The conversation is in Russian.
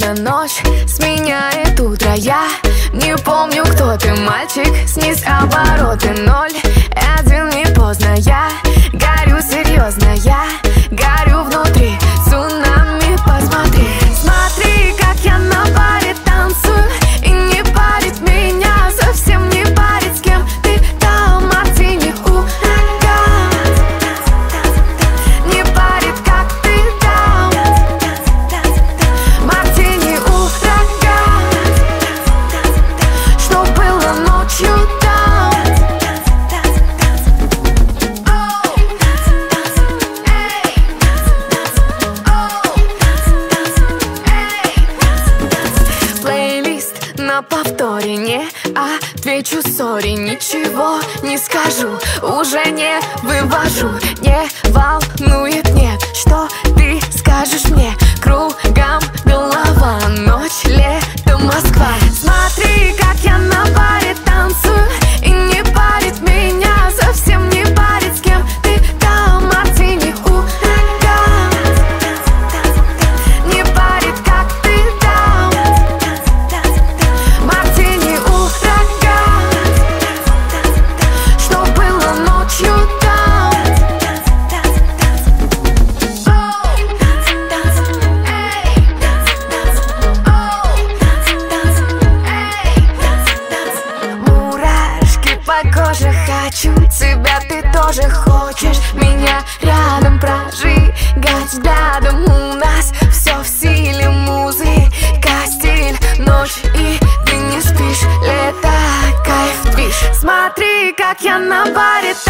Будто ночь сменяет утро. Я не помню, кто ты, мальчик. Снизь обороты 0-1, не поздно. Я горю серьезно, я горю внутри. Цунами, посмотри. Смотри, как я на баре танцую. И не парит меня, совсем не парит, с кем ты там. Мартини, ураган. Не парит, как ты там. Мартини, ураган. Что было ночью там? Плейлист на повторе, не отвечу, сори, ничего не скажу, уже не вывожу. Не волнует, нет, что ты скажешь мне. Кругом голова, ночь, лето, Москва. Смотри, как я на баре танцую. И не парит меня, совсем не парит, с кем ты там. Мартини, ураган. Не парит, как ты там. Мартини, ураган. Что было ночью там? Мурашки по коже, хочу тебя, ты тоже хочешь меня рядом прожигать взглядом. У нас все в силе музыка, стиль, ночь, и ты не спишь. Лето, кайф, движ. Смотри, как я на баре